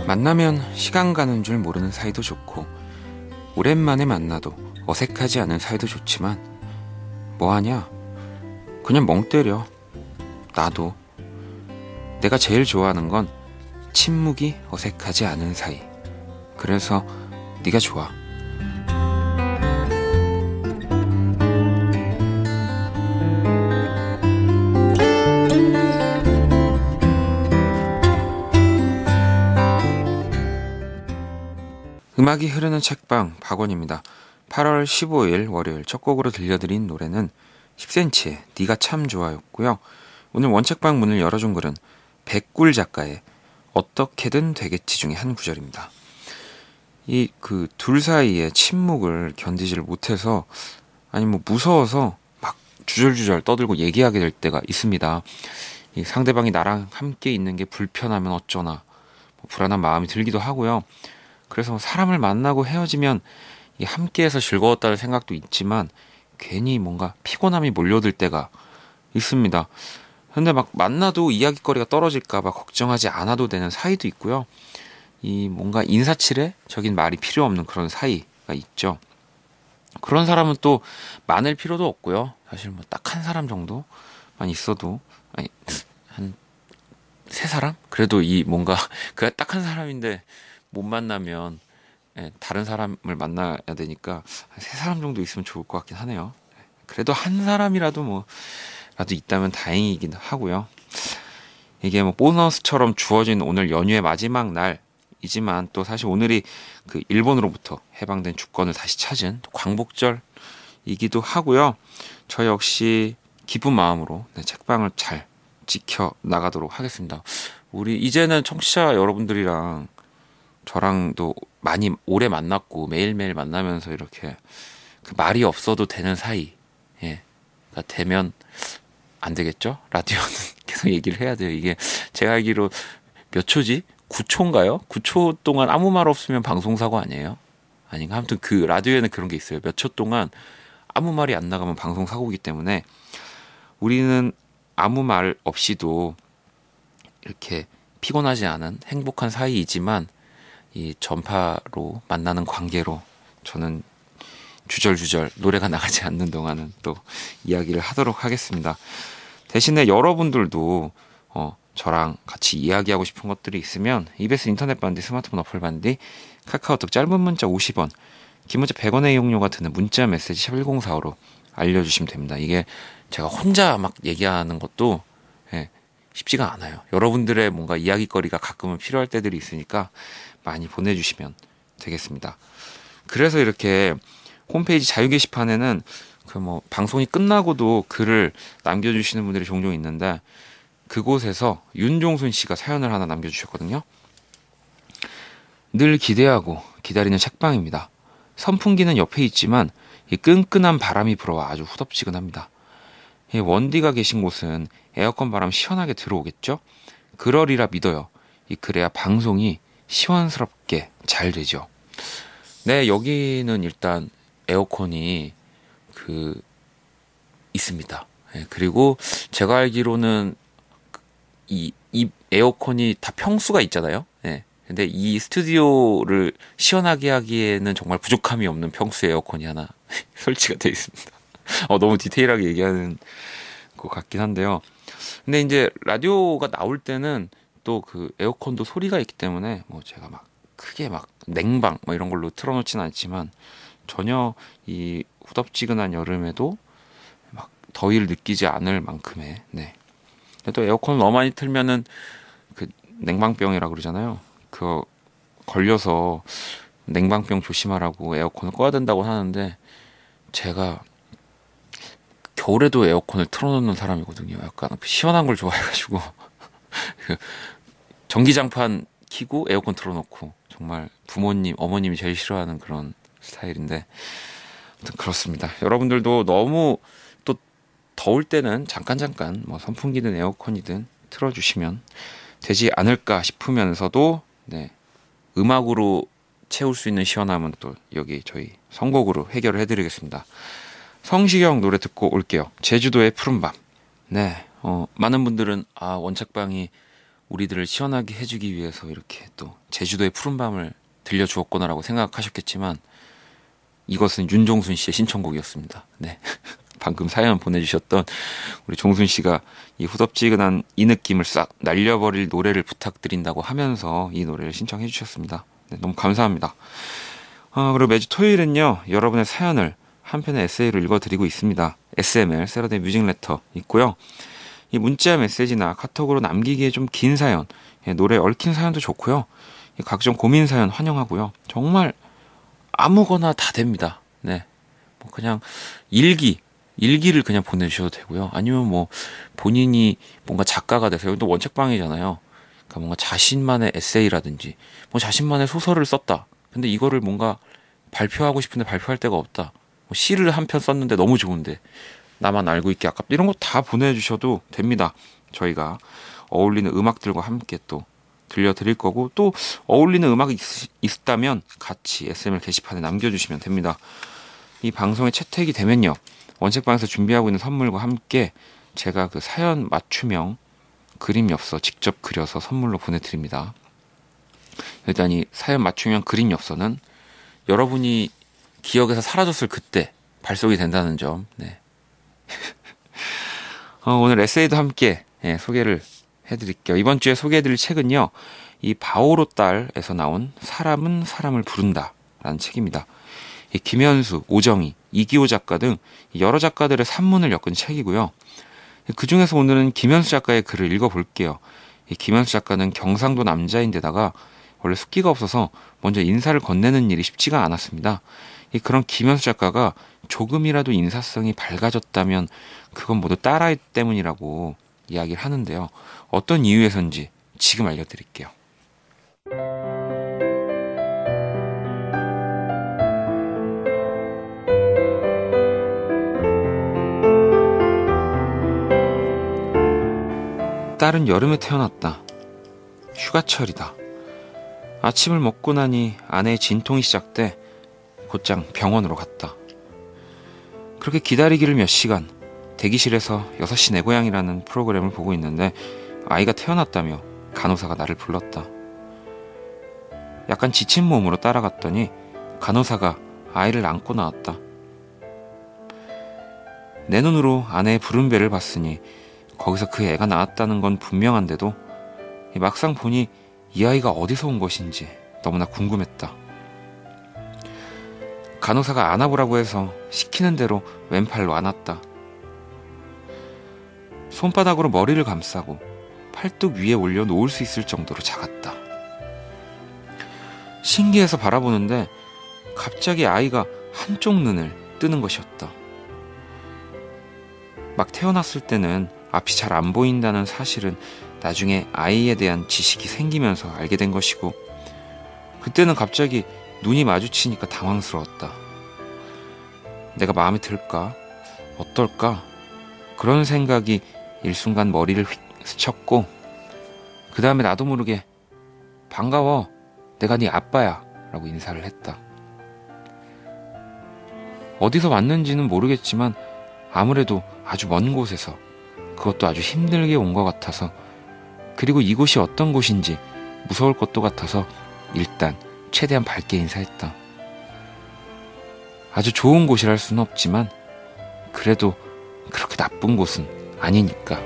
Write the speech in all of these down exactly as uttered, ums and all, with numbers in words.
만나면 시간 가는 줄 모르는 사이도 좋고 오랜만에 만나도 어색하지 않은 사이도 좋지만 뭐하냐? 그냥 멍 때려. 나도. 내가 제일 좋아하는 건 침묵이 어색하지 않은 사이. 그래서 네가 좋아. 음악이 흐르는 책방 박원입니다. 팔월 십오일 월요일 첫 곡으로 들려드린 노래는 십 센티미터의 네가 참 좋아였고요. 오늘 원책방 문을 열어준 글은 백굴 작가의 어떻게든 되겠지 중에 한 구절입니다. 이 그 둘 사이의 침묵을 견디지를 못해서 아니 뭐 무서워서 막 주절주절 떠들고 얘기하게 될 때가 있습니다. 이 상대방이 나랑 함께 있는 게 불편하면 어쩌나 뭐 불안한 마음이 들기도 하고요. 그래서 사람을 만나고 헤어지면 함께해서 즐거웠다는 생각도 있지만 괜히 뭔가 피곤함이 몰려들 때가 있습니다. 근데 막 만나도 이야기거리가 떨어질까봐 걱정하지 않아도 되는 사이도 있고요. 이 뭔가 인사치레적인 말이 필요 없는 그런 사이가 있죠. 그런 사람은 또 많을 필요도 없고요. 사실 뭐 딱 한 사람 정도만 있어도 아니 한 세 사람? 그래도 이 뭔가 그 딱 한 사람인데 못 만나면 예, 다른 사람을 만나야 되니까 세 사람 정도 있으면 좋을 것 같긴 하네요. 그래도 한 사람이라도 뭐 라도 있다면 다행이긴 하고요. 이게 뭐 보너스처럼 주어진 오늘 연휴의 마지막 날이지만 또 사실 오늘이 그 일본으로부터 해방된 주권을 다시 찾은 광복절이기도 하고요. 저 역시 기쁜 마음으로 네, 책방을 잘 지켜 나가도록 하겠습니다. 우리 이제는 청취자 여러분들이랑 저랑도 많이 오래 만났고 매일매일 만나면서 이렇게 그 말이 없어도 되는 사이가 되면 안 되겠죠? 라디오는 계속 얘기를 해야 돼요. 이게 제가 알기로 몇 초지? 구 초인가요? 구 초 동안 아무 말 없으면 방송사고 아니에요? 아닌가? 아무튼 그 라디오에는 그런 게 있어요. 몇 초 동안 아무 말이 안 나가면 방송사고이기 때문에 우리는 아무 말 없이도 이렇게 피곤하지 않은 행복한 사이이지만 이 전파로 만나는 관계로 저는 주절주절 노래가 나가지 않는 동안은 또 이야기를 하도록 하겠습니다. 대신에 여러분들도 어, 저랑 같이 이야기하고 싶은 것들이 있으면 이비에스 인터넷 반디, 스마트폰 어플 반디, 카카오톡 짧은 문자 오십 원, 긴 문자 백 원의 이용료가 드는 문자 메시지 샵 일공사오로 알려주시면 됩니다. 이게 제가 혼자 막 얘기하는 것도 예, 쉽지가 않아요. 여러분들의 뭔가 이야기거리가 가끔은 필요할 때들이 있으니까 많이 보내주시면 되겠습니다. 그래서 이렇게 홈페이지 자유 게시판에는 그 뭐 방송이 끝나고도 글을 남겨주시는 분들이 종종 있는데 그곳에서 윤종순 씨가 사연을 하나 남겨주셨거든요. 늘 기대하고 기다리는 책방입니다. 선풍기는 옆에 있지만 이 끈끈한 바람이 불어와 아주 후덥지근합니다. 이 원디가 계신 곳은 에어컨 바람 시원하게 들어오겠죠? 그러리라 믿어요. 이 그래야 방송이 시원스럽게 잘 되죠. 네, 여기는 일단 에어컨이 그 있습니다. 네, 그리고 제가 알기로는 이, 이 에어컨이 다 평수가 있잖아요. 네, 근데 이 스튜디오를 시원하게 하기에는 정말 부족함이 없는 평수의 에어컨이 하나 설치가 되어 있습니다. 어, 너무 디테일하게 얘기하는 것 같긴 한데요. 근데 이제 라디오가 나올 때는 또 그 에어컨도 소리가 있기 때문에 뭐 제가 막 크게 막 냉방 뭐 이런 걸로 틀어놓진 않지만 전혀 이 후덥지근한 여름에도 막 더위를 느끼지 않을 만큼의 네. 또 에어컨을 너무 많이 틀면은 그 냉방병이라고 그러잖아요. 그거 걸려서 냉방병 조심하라고 에어컨을 꺼야 된다고 하는데 제가 겨울에도 에어컨을 틀어놓는 사람이거든요. 약간 시원한 걸 좋아해가지고 그 전기장판 켜고 에어컨 틀어놓고 정말 부모님, 어머님이 제일 싫어하는 그런 스타일인데 아무튼 그렇습니다. 여러분들도 너무 또 더울 때는 잠깐 잠깐 뭐 선풍기든 에어컨이든 틀어주시면 되지 않을까 싶으면서도 네, 음악으로 채울 수 있는 시원함은 또 여기 저희 선곡으로 해결을 해드리겠습니다. 성시경 노래 듣고 올게요. 제주도의 푸른밤. 네, 어, 많은 분들은 아 원책방이 우리들을 시원하게 해주기 위해서 이렇게 또 제주도의 푸른밤을 들려주었구나라고 생각하셨겠지만 이것은 윤종순 씨의 신청곡이었습니다. 네. 방금 사연 보내주셨던 우리 종순 씨가 이 후덥지근한 이 느낌을 싹 날려버릴 노래를 부탁드린다고 하면서 이 노래를 신청해 주셨습니다. 네, 너무 감사합니다. 어, 그리고 매주 토요일은요, 여러분의 사연을 한 편의 에세이로 읽어드리고 있습니다. 에스엠엘, 세러데이 뮤직레터 있고요. 이 문자 메시지나 카톡으로 남기기에 좀 긴 사연, 예, 노래 얽힌 사연도 좋고요. 각종 고민 사연 환영하고요. 정말 아무거나 다 됩니다. 네, 뭐 그냥 일기, 일기를 그냥 보내주셔도 되고요. 아니면 뭐 본인이 뭔가 작가가 돼서 여기 또 원책방이잖아요. 그러니까 뭔가 자신만의 에세이라든지 뭐 자신만의 소설을 썼다. 근데 이거를 뭔가 발표하고 싶은데 발표할 데가 없다. 뭐 시를 한 편 썼는데 너무 좋은데 나만 알고 있기 아깝다. 이런 거 다 보내주셔도 됩니다. 저희가 어울리는 음악들과 함께 또 들려드릴 거고, 또 어울리는 음악이 있, 있다면 같이 에스엠엘 게시판에 남겨주시면 됩니다. 이 방송에 채택이 되면요, 원책방에서 준비하고 있는 선물과 함께 제가 그 사연 맞춤형 그림 엽서 직접 그려서 선물로 보내드립니다. 일단 이 사연 맞춤형 그림 엽서는 여러분이 기억에서 사라졌을 그때 발송이 된다는 점. 네. 어, 오늘 에세이도 함께 예, 소개를 해드릴게요. 이번 주에 소개해드릴 책은요, 이 바오로 딸에서 나온 사람은 사람을 부른다 라는 책입니다. 이 김현수, 오정희, 이기호 작가 등 여러 작가들의 산문을 엮은 책이고요. 그 중에서 오늘은 김현수 작가의 글을 읽어볼게요. 이 김현수 작가는 경상도 남자인데다가 원래 숫기가 없어서 먼저 인사를 건네는 일이 쉽지가 않았습니다. 이 그런 김현수 작가가 조금이라도 인사성이 밝아졌다면 그건 모두 딸아이 때문이라고 이야기를 하는데요. 어떤 이유에서인지 지금 알려드릴게요. 딸은 여름에 태어났다. 휴가철이다. 아침을 먹고 나니 아내의 진통이 시작돼 곧장 병원으로 갔다. 그렇게 기다리기를 몇 시간, 대기실에서 여섯 시 내 고향이라는 프로그램을 보고 있는데 아이가 태어났다며 간호사가 나를 불렀다. 약간 지친 몸으로 따라갔더니 간호사가 아이를 안고 나왔다. 내 눈으로 아내의 부른 배를 봤으니 거기서 그 애가 나왔다는 건 분명한데도 막상 보니 이 아이가 어디서 온 것인지 너무나 궁금했다. 간호사가 안아보라고 해서 시키는 대로 왼팔로 안았다. 손바닥으로 머리를 감싸고 팔뚝 위에 올려 놓을 수 있을 정도로 작았다. 신기해서 바라보는데 갑자기 아이가 한쪽 눈을 뜨는 것이었다. 막 태어났을 때는 앞이 잘 안 보인다는 사실은 나중에 아이에 대한 지식이 생기면서 알게 된 것이고, 그때는 갑자기 눈이 마주치니까 당황스러웠다. 내가 마음에 들까? 어떨까? 그런 생각이 일순간 머리를 휙 스쳤고, 그 다음에 나도 모르게 반가워, 내가 네 아빠야 라고 인사를 했다. 어디서 왔는지는 모르겠지만 아무래도 아주 먼 곳에서, 그것도 아주 힘들게 온 것 같아서, 그리고 이곳이 어떤 곳인지 무서울 것도 같아서 일단 최대한 밝게 인사했다. 아주 좋은 곳이랄 수는 없지만 그래도 그렇게 나쁜 곳은 아니니까.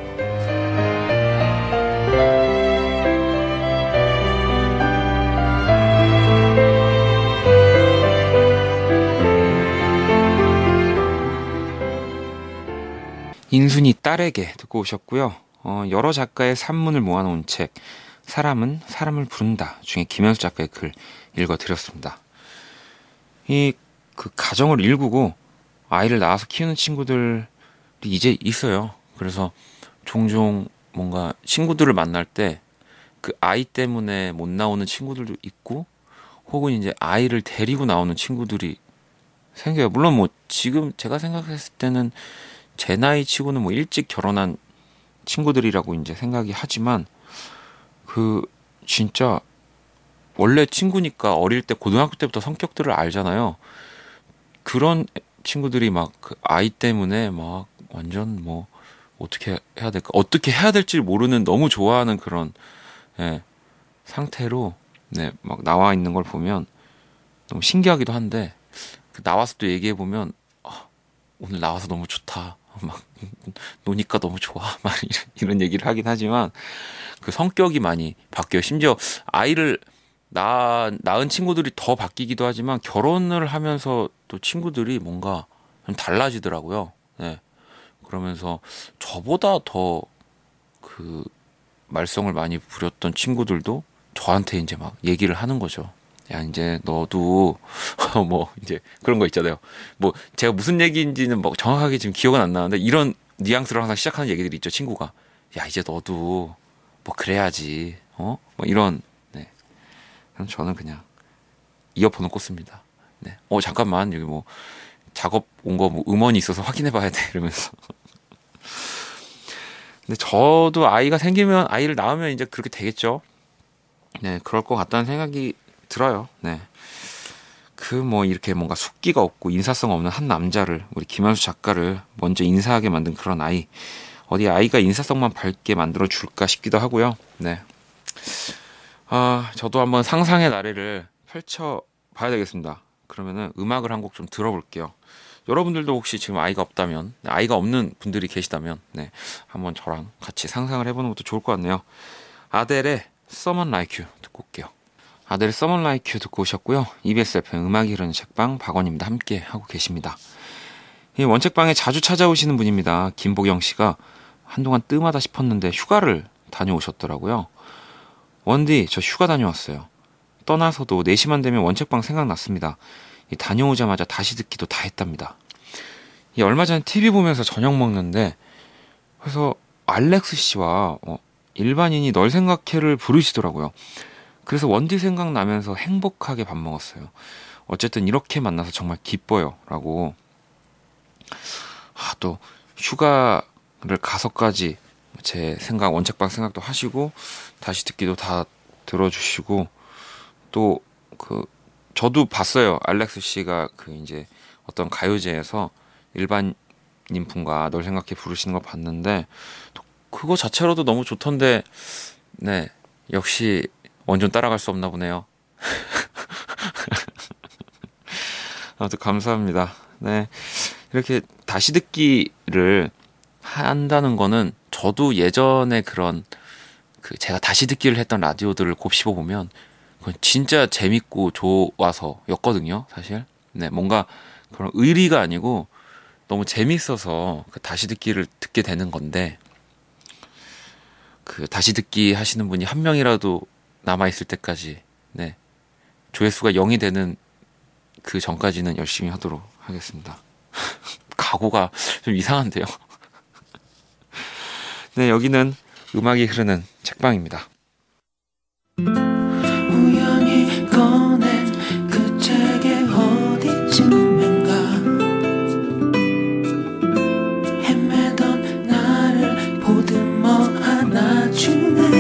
인순이 딸에게 듣고 오셨고요. 어, 여러 작가의 산문을 모아놓은 책 사람은 사람을 부른다 중에 김현수 작가의 글 읽어드렸습니다. 이 그 가정을 일구고 아이를 낳아서 키우는 친구들이 이제 있어요. 그래서 종종 뭔가 친구들을 만날 때 그 아이 때문에 못 나오는 친구들도 있고, 혹은 이제 아이를 데리고 나오는 친구들이 생겨요. 물론 뭐 지금 제가 생각했을 때는 제 나이 치고는 뭐 일찍 결혼한 친구들이라고 이제 생각이 하지만, 그 진짜 원래 친구니까 어릴 때 고등학교 때부터 성격들을 알잖아요. 그런 친구들이 막 그 아이 때문에 막 완전 뭐 어떻게 해야 될까, 어떻게 해야 될지 모르는, 너무 좋아하는 그런 예, 상태로 네, 막 나와 있는 걸 보면 너무 신기하기도 한데 그 나와서 또 얘기해 보면 아, 오늘 나와서 너무 좋다. 막 노니까 너무 좋아. 막 이런, 이런 얘기를 하긴 하지만 그 성격이 많이 바뀌어요. 심지어 아이를 낳, 낳은 친구들이 더 바뀌기도 하지만 결혼을 하면서 또 친구들이 뭔가 좀 달라지더라고요. 네. 그러면서 저보다 더 그 말썽을 많이 부렸던 친구들도 저한테 이제 막 얘기를 하는 거죠. 야, 이제 너도 뭐 이제 그런 거 있잖아요. 뭐 제가 무슨 얘기인지는 뭐 정확하게 지금 기억은 안 나는데 이런 뉘앙스로 항상 시작하는 얘기들이 있죠. 친구가 야, 이제 너도 뭐 그래야지. 어? 뭐 이런. 네. 그럼 저는 그냥 이어폰을 꽂습니다. 네. 어, 잠깐만. 여기 뭐 작업 온 거 뭐 음원이 있어서 확인해 봐야 돼. 이러면서. 근데 저도 아이가 생기면 아이를 낳으면 이제 그렇게 되겠죠. 네, 그럴 것 같다는 생각이 들어요. 네. 그 뭐 이렇게 뭔가 숙기가 없고 인사성 없는 한 남자를 우리 김한수 작가를 먼저 인사하게 만든 그런 아이. 어디 아이가 인사성만 밝게 만들어 줄까 싶기도 하고요. 네. 아, 저도 한번 상상의 나래를 펼쳐 봐야 되겠습니다. 그러면은 음악을 한 곡 좀 들어볼게요. 여러분들도 혹시 지금 아이가 없다면, 아이가 없는 분들이 계시다면, 네, 한번 저랑 같이 상상을 해보는 것도 좋을 것 같네요. 아델의 Someone Like You 듣고 올게요. 아델의 Someone Like You 듣고 오셨고요. 이비에스 에프엠 음악이 흐르는 책방 박원입니다. 함께 하고 계십니다. 이 원책방에 자주 찾아오시는 분입니다. 김보경 씨가 한동안 뜸하다 싶었는데 휴가를 다녀오셨더라고요. 원디, 저 휴가 다녀왔어요. 떠나서도 네 시만 되면 원책방 생각났습니다. 다녀오자마자 다시 듣기도 다 했답니다. 이 얼마 전에 티비 보면서 저녁 먹는데 그래서 알렉스 씨와 어, 일반인이 널 생각해를 부르시더라고요. 그래서 원디 생각나면서 행복하게 밥 먹었어요. 어쨌든 이렇게 만나서 정말 기뻐요. 라고. 아, 또 휴가를 가서까지 제 생각, 원책방 생각도 하시고 다시 듣기도 다 들어주시고 또 그 저도 봤어요. 알렉스 씨가 그 이제 어떤 가요제에서 일반인 분과 널 생각해 부르시는 거 봤는데 그거 자체로도 너무 좋던데 네, 역시 완전 따라갈 수 없나 보네요. 아무튼 감사합니다. 네, 이렇게 다시 듣기를 한다는 거는 저도 예전에 그런 그 제가 다시 듣기를 했던 라디오들을 곱씹어 보면 그건 진짜 재밌고 좋아서였거든요, 사실. 네, 뭔가 그런 의리가 아니고 너무 재밌어서 그 다시 듣기를 듣게 되는 건데 그 다시 듣기 하시는 분이 한 명이라도 남아 있을 때까지 네, 조회수가 영이 되는 그 전까지는 열심히 하도록 하겠습니다. 각오가 좀 이상한데요. 네, 여기는 음악이 흐르는 책방입니다. 우연히 꺼낸 그 책의 어디쯤인가 헤매던 나를 보듬어 안아주네.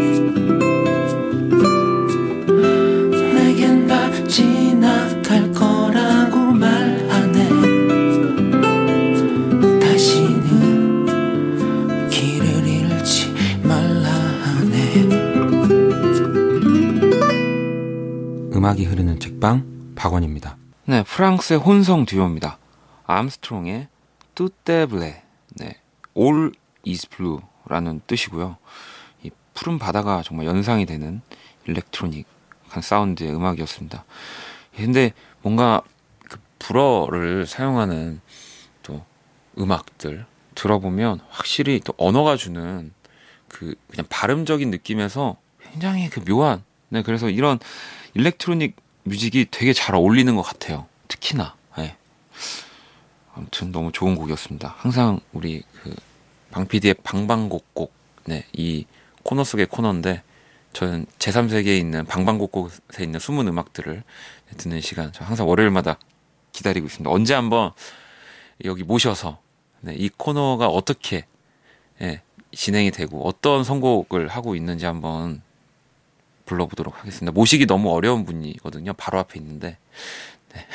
내겐 다 지나갈 거라고 말하네. 다시는 길을 잃지 말라 하네. 음악이 흐르는 책방 박원입니다. 네, 프랑스의 혼성 듀오입니다. 암스트롱의 Tout est bleu, 네, All is blue라는 뜻이고요. 이 푸른 바다가 정말 연상이 되는 일렉트로닉한 사운드의 음악이었습니다. 근데 뭔가 그 불어를 사용하는 또 음악들 들어보면 확실히 또 언어가 주는 그 그냥 발음적인 느낌에서 굉장히 그 묘한, 네, 그래서 이런 일렉트로닉 뮤직이 되게 잘 어울리는 것 같아요. 특히나. 네. 아무튼 너무 좋은 곡이었습니다. 항상 우리 그 방피디의 방방곡곡, 네, 이 코너 속의 코너인데 저는 제삼 세계에 있는 방방곡곡에 있는 숨은 음악들을 듣는 시간 저 항상 월요일마다 기다리고 있습니다. 언제 한번 여기 모셔서 네, 이 코너가 어떻게 예, 진행이 되고 어떤 선곡을 하고 있는지 한번 불러보도록 하겠습니다. 모시기 너무 어려운 분이거든요. 바로 앞에 있는데 네.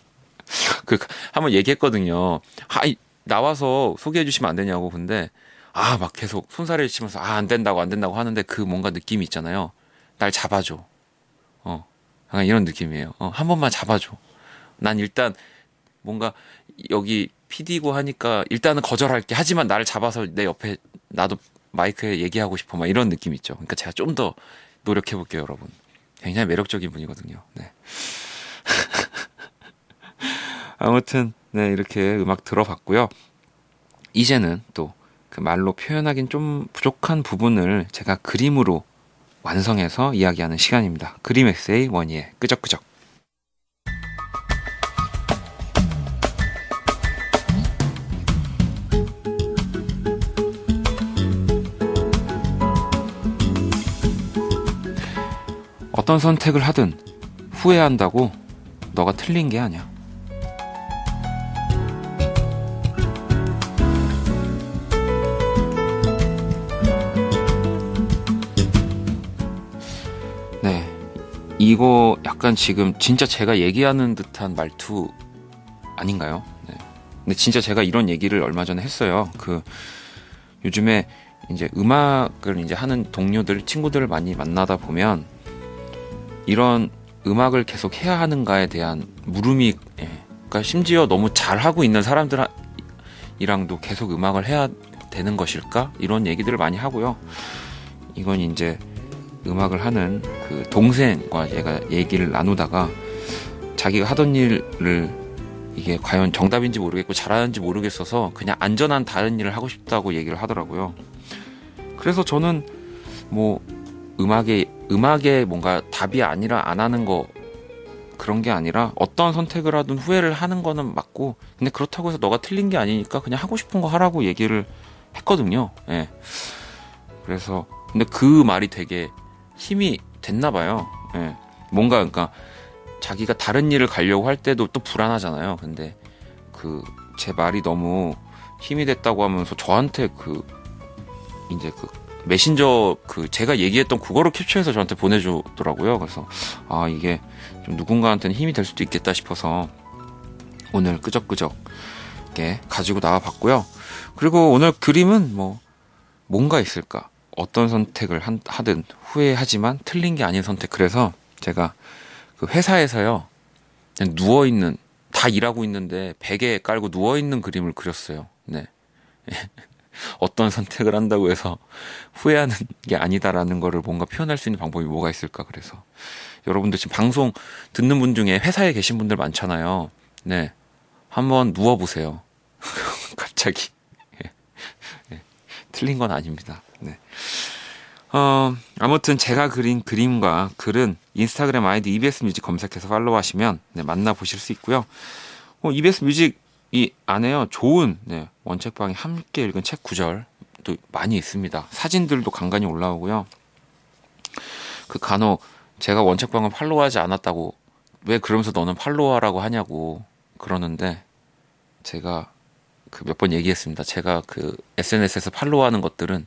그 한번 얘기했거든요. 아, 나와서 소개해 주시면 안 되냐고. 근데 아, 막 계속 손사래를 치면서 아, 안 된다고 안 된다고 하는데 그 뭔가 느낌이 있잖아요. 날 잡아줘. 어, 약간 이런 느낌이에요. 어, 한 번만 잡아줘. 난 일단 뭔가 여기 피디고 하니까 일단은 거절할게. 하지만 나를 잡아서 내 옆에 나도 마이크에 얘기하고 싶어. 막 이런 느낌 있죠. 그러니까 제가 좀 더 노력해 볼게요, 여러분. 굉장히 매력적인 분이거든요. 네. 아무튼 네, 이렇게 음악 들어봤고요. 이제는 또 그 말로 표현하긴 좀 부족한 부분을 제가 그림으로 완성해서 이야기하는 시간입니다. 그림 에세이 원희의 끄적끄적. 어떤 선택을 하든 후회한다고 너가 틀린 게 아니야. 네, 이거 약간 지금 진짜 제가 얘기하는 듯한 말투 아닌가요? 네. 근데 진짜 제가 이런 얘기를 얼마 전에 했어요. 그 요즘에 이제 음악을 이제 하는 동료들, 친구들을 많이 만나다 보면 이런 음악을 계속 해야 하는가에 대한 물음이, 예. 그러니까 심지어 너무 잘하고 있는 사람들이랑도 계속 음악을 해야 되는 것일까? 이런 얘기들을 많이 하고요. 이건 이제 음악을 하는 그 동생과 얘가 얘기를 나누다가 자기가 하던 일을 이게 과연 정답인지 모르겠고 잘하는지 모르겠어서 그냥 안전한 다른 일을 하고 싶다고 얘기를 하더라고요. 그래서 저는 뭐 음악에 음악에 뭔가 답이 아니라 안 하는 거 그런 게 아니라 어떤 선택을 하든 후회를 하는 거는 맞고, 근데 그렇다고 해서 너가 틀린 게 아니니까 그냥 하고 싶은 거 하라고 얘기를 했거든요. 예. 그래서 근데 그 말이 되게 힘이 됐나 봐요. 예. 뭔가 그러니까 자기가 다른 일을 가려고 할 때도 또 불안하잖아요. 근데 그 제 말이 너무 힘이 됐다고 하면서 저한테 그 이제 그 메신저 그 제가 얘기했던 그거를 캡처해서 저한테 보내주더라고요. 그래서 아, 이게 좀 누군가한테는 힘이 될 수도 있겠다 싶어서 오늘 끄적끄적 게 가지고 나와봤고요. 그리고 오늘 그림은 뭐 뭔가 있을까? 어떤 선택을 한, 하든 후회하지만 틀린 게 아닌 선택. 그래서 제가 그 회사에서요, 그냥 누워있는, 다 일하고 있는데 베개 깔고 누워있는 그림을 그렸어요. 네. 어떤 선택을 한다고 해서 후회하는 게 아니다라는 거를 뭔가 표현할 수 있는 방법이 뭐가 있을까. 그래서 여러분들 지금 방송 듣는 분 중에 회사에 계신 분들 많잖아요. 네. 한번 누워보세요. 갑자기. 네. 틀린 건 아닙니다. 네. 어, 아무튼 제가 그린 그림과 글은 인스타그램 아이디 이비에스 뮤직 검색해서 팔로우하시면 네, 만나보실 수 있고요. 어, 이비에스 뮤직 이 안에요, 좋은 네, 원책방이 함께 읽은 책 구절도 많이 있습니다. 사진들도 간간히 올라오고요. 그 간혹 제가 원책방을 팔로우하지 않았다고 왜 그러면서 너는 팔로우하라고 하냐고 그러는데, 제가 그 몇 번 얘기했습니다. 제가 그 에스엔에스에서 팔로우하는 것들은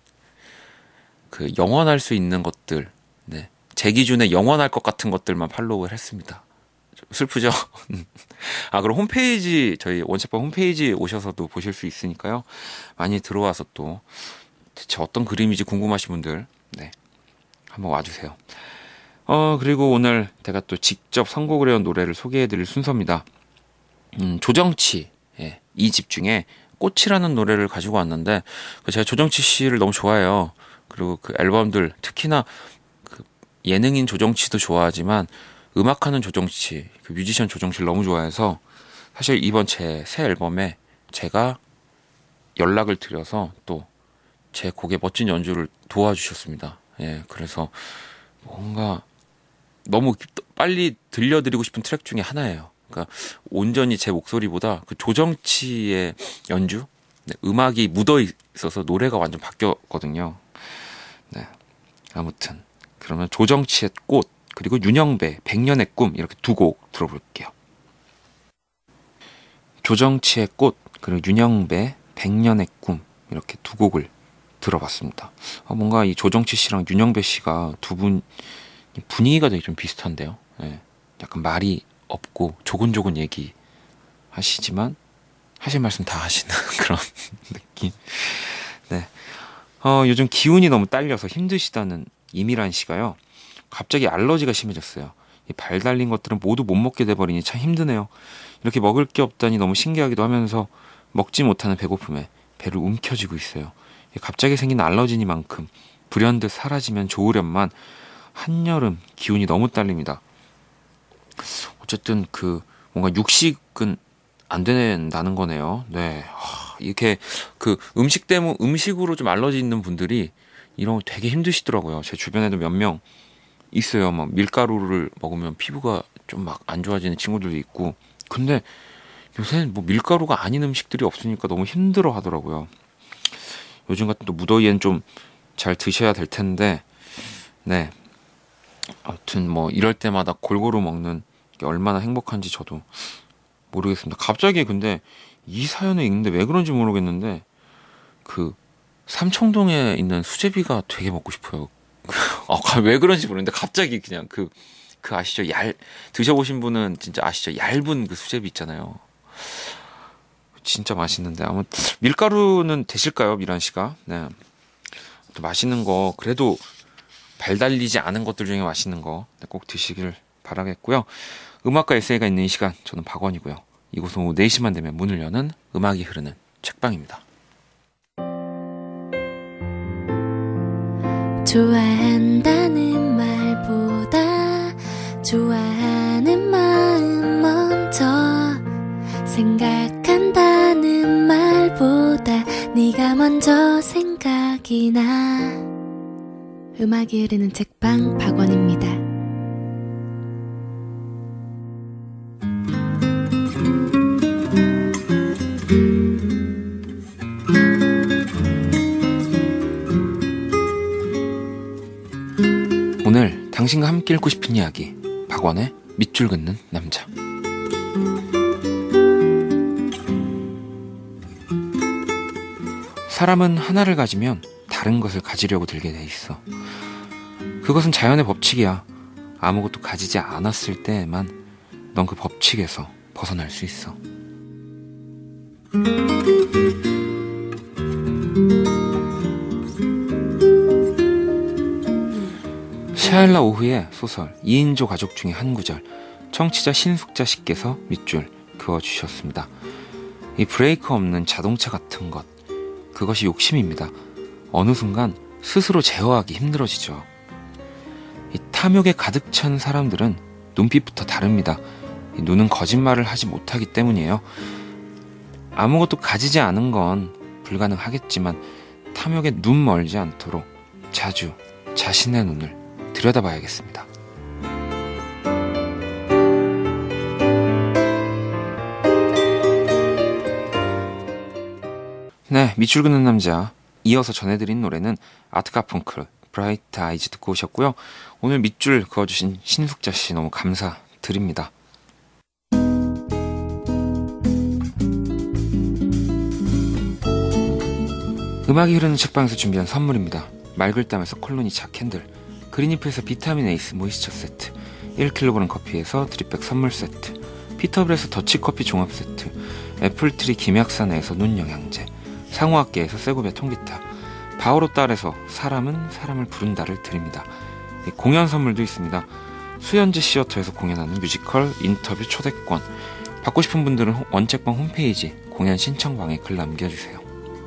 그 영원할 수 있는 것들, 네, 제 기준에 영원할 것 같은 것들만 팔로우를 했습니다. 좀 슬프죠? 아, 그럼 홈페이지, 저희 원책방 홈페이지 오셔서도 보실 수 있으니까요. 많이 들어와서 또 대체 어떤 그림인지 궁금하신 분들, 네, 한번 와주세요. 어, 그리고 오늘 제가 또 직접 선곡을 해온 노래를 소개해드릴 순서입니다. 음, 조정치, 예, 이 집 중에 꽃이라는 노래를 가지고 왔는데, 제가 조정치 씨를 너무 좋아해요. 그리고 그 앨범들, 특히나 그 예능인 조정치도 좋아하지만 음악하는 조정치, 그 뮤지션 조정치를 너무 좋아해서 사실 이번 제 새 앨범에 제가 연락을 드려서 또 제 곡의 멋진 연주를 도와주셨습니다. 예, 그래서 뭔가 너무 빨리 들려드리고 싶은 트랙 중에 하나예요. 그러니까 온전히 제 목소리보다 그 조정치의 연주, 네, 음악이 묻어 있어서 노래가 완전 바뀌었거든요. 네, 아무튼 그러면 조정치의 꽃, 그리고 윤영배 백년의 꿈, 이렇게 두 곡 들어볼게요. 조정치의 꽃, 그리고 윤영배 백년의 꿈, 이렇게 두 곡을 들어봤습니다. 아, 뭔가 이 조정치 씨랑 윤영배 씨가 두 분 분위기가 되게 좀 비슷한데요. 네, 약간 말이 없고 조곤조곤 얘기 하시지만 하실 말씀 다 하시는 그런 느낌. 네. 어, 요즘 기운이 너무 딸려서 힘드시다는 이미란 씨가요. 갑자기 알러지가 심해졌어요. 이 발 달린 것들은 모두 못 먹게 돼버리니 참 힘드네요. 이렇게 먹을 게 없다니 너무 신기하기도 하면서 먹지 못하는 배고픔에 배를 움켜쥐고 있어요. 갑자기 생긴 알러지니만큼 불현듯 사라지면 좋으련만 한여름 기운이 너무 딸립니다. 어쨌든 그 뭔가 육식은 안 된다는 거네요. 네. 하, 이렇게 그 음식 때문에 음식으로 좀 알러지 있는 분들이 이런 거 되게 힘드시더라고요. 제 주변에도 몇 명 있어요. 막 밀가루를 먹으면 피부가 좀 막 안 좋아지는 친구들도 있고. 근데 요새는 뭐 밀가루가 아닌 음식들이 없으니까 너무 힘들어 하더라고요. 요즘 같은 또 무더위엔 좀 잘 드셔야 될 텐데, 네. 아무튼 뭐 이럴 때마다 골고루 먹는 게 얼마나 행복한지 저도 모르겠습니다. 갑자기 근데 이 사연을 읽는데 왜 그런지 모르겠는데, 그 삼청동에 있는 수제비가 되게 먹고 싶어요. 아, 왜 그런지 모르겠는데 갑자기 그냥 그, 그 아시죠? 얇, 드셔보신 분은 진짜 아시죠? 얇은 그 수제비 있잖아요. 진짜 맛있는데. 아무 밀가루는 되실까요, 미란 씨가? 네. 또 맛있는 거, 그래도 발 달리지 않은 것들 중에 맛있는 거 꼭 드시길 바라겠고요. 음악과 에세이가 있는 이 시간, 저는 박원이고요. 이곳은 오후 네 시만 되면 문을 여는 음악이 흐르는 책방입니다. 좋아한다는 말보다 좋아하는 마음 먼저 생각한다는 말보다 네가 먼저 생각이 나. 음악이 흐르는 책방 박원입니다. 오늘 당신과 함께 읽고 싶은 이야기, 박원의 밑줄 긋는 남자. 사람은 하나를 가지면 다른 것을 가지려고 들게 돼 있어. 그것은 자연의 법칙이야. 아무것도 가지지 않았을 때에만 넌 그 법칙에서 벗어날 수 있어. 샤일라 오흐의 소설 이인조 가족 중에 한 구절, 청취자 신숙자 씨께서 밑줄 그어주셨습니다. 이 브레이크 없는 자동차 같은 것, 그것이 욕심입니다. 어느 순간 스스로 제어하기 힘들어지죠. 이 탐욕에 가득 찬 사람들은 눈빛부터 다릅니다. 이 눈은 거짓말을 하지 못하기 때문이에요. 아무것도 가지지 않은 건 불가능하겠지만 탐욕에 눈 멀지 않도록 자주 자신의 눈을 들여다봐야겠습니다. 네, 밑줄 긋는 남자. 이어서 전해드린 노래는 아트가펑클 브라이트 아이즈 듣고 오셨고요. 오늘 밑줄 그어주신 신숙자씨 너무 감사드립니다. 음악이 흐르는 책방에서 준비한 선물입니다. 맑을땀에서 콜로니차 캔들, 그린잎에서 비타민 에이스 모이스처 세트, 일 킬로그램 커피에서 드립백 선물 세트, 피터블에서 더치커피 종합 세트, 애플트리 김약산에서 눈영양제, 상호학계에서 세고베 통기타, 바오로딸에서 사람은 사람을 부른다를 드립니다. 공연 선물도 있습니다. 수연지 시어터에서 공연하는 뮤지컬 인터뷰 초대권. 받고 싶은 분들은 원책방 홈페이지 공연 신청방에 글 남겨주세요.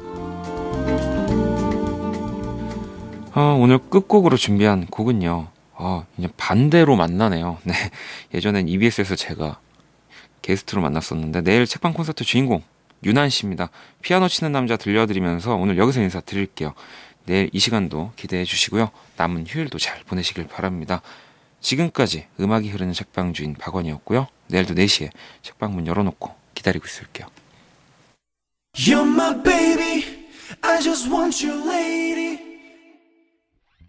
어, 오늘 끝곡으로 준비한 곡은요, 어, 이제 반대로 만나네요. 네, 예전엔 이비에스에서 제가 게스트로 만났었는데 내일 책방 콘서트 주인공 유난 씨입니다. 피아노 치는 남자 들려드리면서 오늘 여기서 인사드릴게요. 내일 이 시간도 기대해 주시고요. 남은 휴일도 잘 보내시길 바랍니다. 지금까지 음악이 흐르는 책방 주인 박원이었고요. 내일도 네 시에 책방 문 열어놓고 기다리고 있을게요. You're my baby, I just want you lady.